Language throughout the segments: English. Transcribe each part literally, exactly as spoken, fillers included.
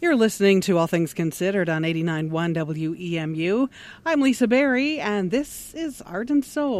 You're listening to All Things Considered on eighty-nine point one W E M U. I'm Lisa Berry, and this is Art and Soul.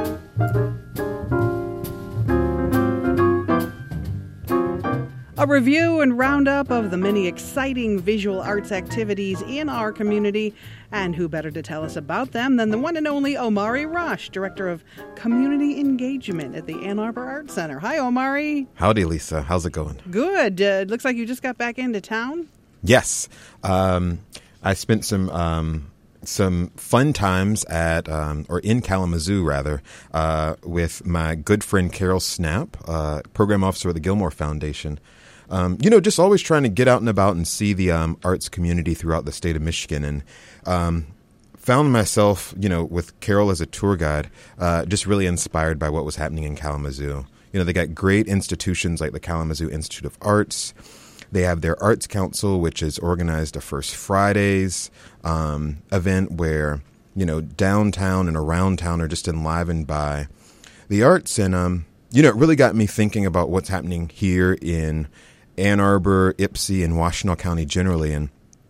A review and roundup of the many exciting visual arts activities in our community, and who better to tell us about them than the one and only Omari Rush, Director of Community Engagement at the Ann Arbor Art Center. Hi, Omari. Howdy, Lisa. How's it going? Good. Uh, it looks like you just got back into town. Yes. Um, I spent some um, some fun times at, um, or in Kalamazoo, rather, uh, with my good friend Carol Snap, uh, Program Officer of the Gilmore Foundation. Um, you know, just always trying to get out and about and see the um, arts community throughout the state of Michigan. And um, found myself, you know, with Carol as a tour guide, uh, just really inspired by what was happening in Kalamazoo. You know, they got great institutions like the Kalamazoo Institute of Arts. They have their Arts Council, which has organized a First Fridays um, event where, you know, downtown and around town are just enlivened by the arts. And, um, you know, it really got me thinking about what's happening here in Ann Arbor, Ypsi, and Washtenaw County generally, and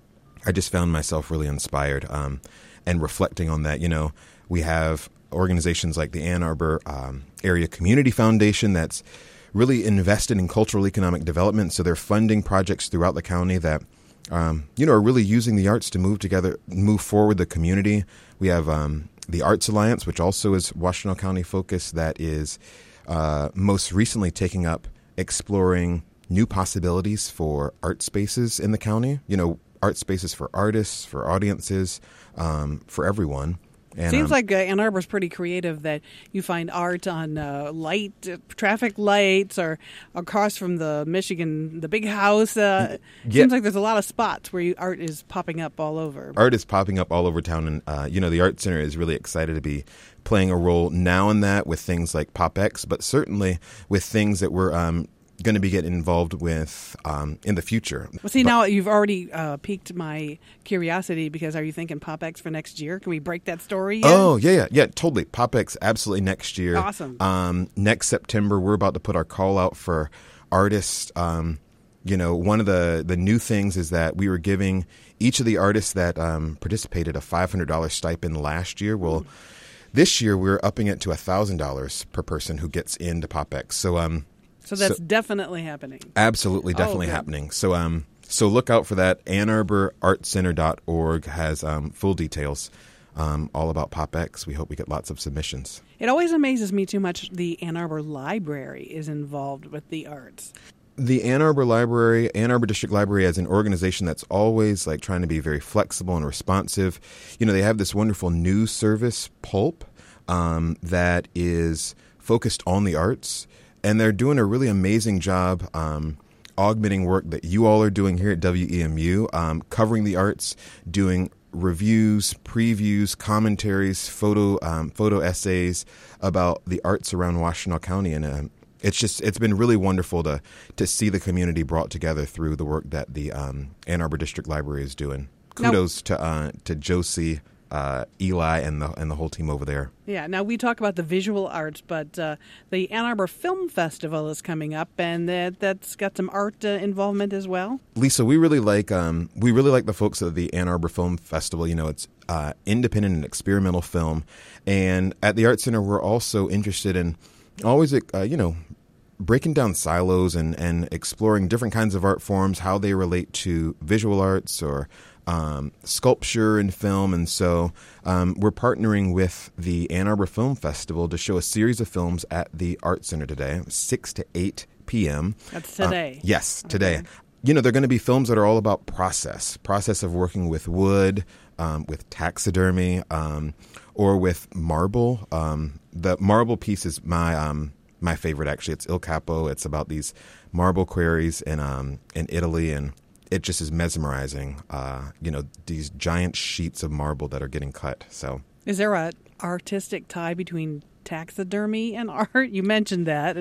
I just found myself really inspired um, and reflecting on that. You know, we have organizations like the Ann Arbor um, Area Community Foundation that's really invested in cultural economic development, so they're funding projects throughout the county that, um, you know, are really using the arts to move together, move forward the community. We have um, the Arts Alliance, which also is Washtenaw County focused, that is uh, most recently taking up exploring new possibilities for art spaces in the county, you know, art spaces for artists, for audiences, um, for everyone. And, Seems um, like uh, Ann Arbor's pretty creative that you find art on uh, light, uh, traffic lights, or across from the Michigan, the big house. Uh, yeah. Seems like there's a lot of spots where you, art is popping up all over. Art is popping up all over town, and, uh, you know, the Art Center is really excited to be playing a role now in that with things like PopX, but certainly with things that we're um, going to be getting involved with um, in the future. Well, see, but, now you've already uh, piqued my curiosity, because are you thinking PopX for next year? Can we break that story yet? Oh, yeah, yeah, yeah, totally. PopX, absolutely next year. Awesome. Um, next September, we're about to put our call out for artists. Um, you know, one of the, the new things is that we were giving each of the artists that um, participated a five hundred dollars stipend last year. Well, mm. this year we're upping it to one thousand dollars per person who gets into PopX. So, um, So that's so, definitely happening. Absolutely, definitely oh, happening. So um, so look out for that. Ann Arbor Art Center dot org has um, full details um, all about PopX. We hope we get lots of submissions. It always amazes me too much the Ann Arbor Library is involved with the arts. The Ann Arbor Library, Ann Arbor District Library, as an organization that's always like trying to be very flexible and responsive. You know, they have this wonderful news service, Pulp, um, that is focused on the arts. And they're doing a really amazing job um, augmenting work that you all are doing here at W E M U, um, covering the arts, doing reviews, previews, commentaries, photo um, photo essays about the arts around Washtenaw County. And uh, it's just it's been really wonderful to to see the community brought together through the work that the um, Ann Arbor District Library is doing. Kudos now, to uh, to Josie, Uh, Eli, and the and the whole team over there. Yeah. Now we talk about the visual arts, but uh, the Ann Arbor Film Festival is coming up, and that that's got some art uh, involvement as well. Lisa, we really like um, we really like the folks at the Ann Arbor Film Festival. You know, it's uh, independent and experimental film, and at the Art Center, we're also interested in always uh, you know breaking down silos and and exploring different kinds of art forms, how they relate to visual arts or Um, sculpture and film. And so um, we're partnering with the Ann Arbor Film Festival to show a series of films at the Art Center today, six to eight p.m. That's today. Uh, yes, today. Okay. You know, they're going to be films that are all about process, process of working with wood, um, with taxidermy, um, or with marble. Um, the marble piece is my um, my favorite, actually. It's Il Capo. It's about these marble quarries in, um, in Italy, and it just is mesmerizing, uh, you know, these giant sheets of marble that are getting cut. So, is there a artistic tie between taxidermy and art? You mentioned that.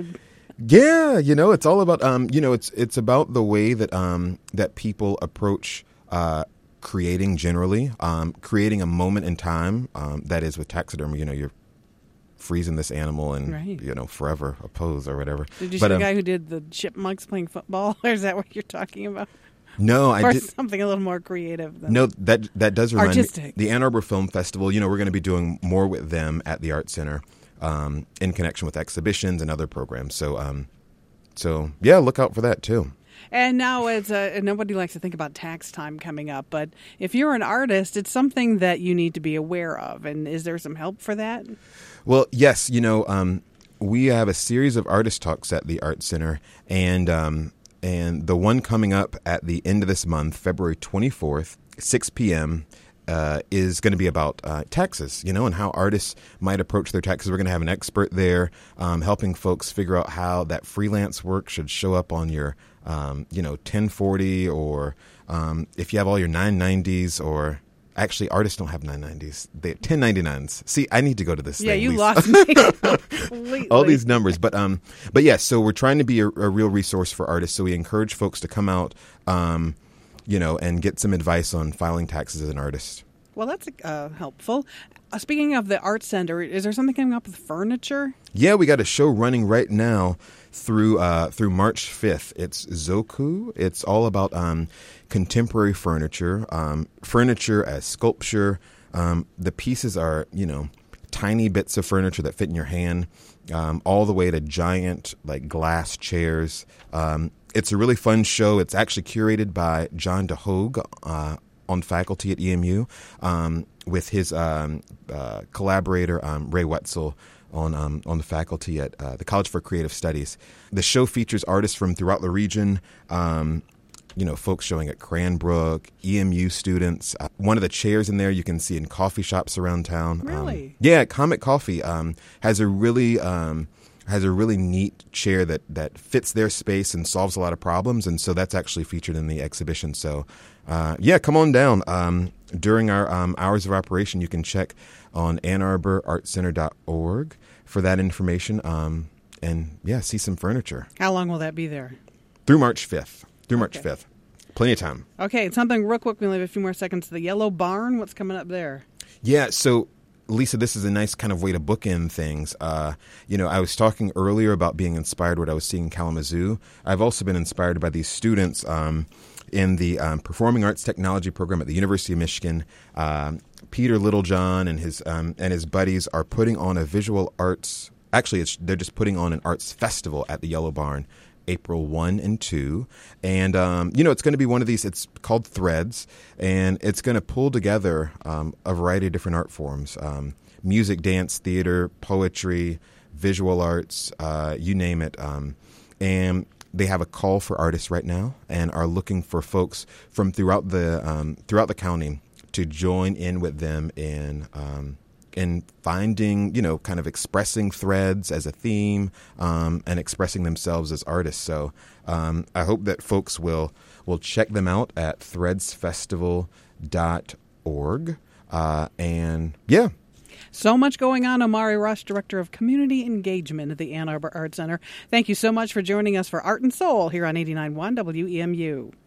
Yeah, you know, it's all about, um, you know, it's it's about the way that um, that people approach uh, creating generally, um, creating a moment in time. Um, that is with taxidermy, you know, you're freezing this animal and, right. you know, forever a pose or whatever. Did you but, see the um, guy who did the chipmunks playing football? Or is that what you're talking about? No, I or did. something a little more creative than No, that that does remind artistic. me. The Ann Arbor Film Festival, you know, we're going to be doing more with them at the Art Center um, in connection with exhibitions and other programs. So, um, so yeah, look out for that too. And now it's uh, nobody likes to think about tax time coming up, but if you're an artist, it's something that you need to be aware of. And is there some help for that? Well, yes, you know, um, we have a series of artist talks at the Art Center, and um, and the one coming up at the end of this month, February twenty-fourth, six p.m., uh, is going to be about uh, taxes, you know, and how artists might approach their taxes. We're going to have an expert there um, helping folks figure out how that freelance work should show up on your, um, you know, ten forty, or um, if you have all your nine ninety-s, or actually, artists don't have nine ninety-s. They have ten ninety-nines. See, I need to go to this Yeah, thing, you Lisa. lost me completely. All these numbers. But um, but yes, yeah, so we're trying to be a, a real resource for artists. So we encourage folks to come out, um, you know, and get some advice on filing taxes as an artist. Well, that's uh, helpful. Uh, speaking of the Art Center, is there something coming up with furniture? Yeah, we got a show running right now through uh, through March fifth. It's Zoku. It's all about um, contemporary furniture, um, furniture as sculpture. Um, the pieces are, you know, tiny bits of furniture that fit in your hand, um, all the way to giant, like, glass chairs. Um, it's a really fun show. It's actually curated by John DeHogue, uh, on faculty at E M U, um, with his um, uh, collaborator, um, Ray Wetzel, on um, on the faculty at uh, the College for Creative Studies. The show features artists from throughout the region, um, you know, folks showing at Cranbrook, E M U students. Uh, one of the chairs in there you can see in coffee shops around town. Really? Um, yeah, Comet Coffee um, has a really... Um, has a really neat chair that, that fits their space and solves a lot of problems. And so that's actually featured in the exhibition. So, uh, yeah, come on down. Um, during our um, hours of operation, you can check on ann arbor art center dot org for that information. Um, and, yeah, see some furniture. How long will that be there? Through March fifth. Through March Okay. fifth. Plenty of time. Okay, it's something real quick. We only have a few more seconds. The Yellow Barn, what's coming up there? Yeah, so... Lisa, this is a nice kind of way to bookend things. Uh, you know, I was talking earlier about being inspired what I was seeing in Kalamazoo. I've also been inspired by these students um, in the um, Performing Arts Technology program at the University of Michigan. Um, Peter Littlejohn and his um, and his buddies are putting on a visual arts. Actually, it's, they're just putting on an arts festival at the Yellow Barn, April first and second. And, um, you know, it's going to be one of these, it's called Threads, and it's going to pull together um, a variety of different art forms, um, music, dance, theater, poetry, visual arts, uh, you name it. Um, and they have a call for artists right now and are looking for folks from throughout the um, throughout the county to join in with them in um and finding, you know, kind of expressing threads as a theme um, and expressing themselves as artists. So um, I hope that folks will will check them out at threads festival dot org. Uh, and, yeah. So much going on. Omari Rush, Director of Community Engagement at the Ann Arbor Art Center. Thank you so much for joining us for Art and Soul here on eighty-nine point one W E M U.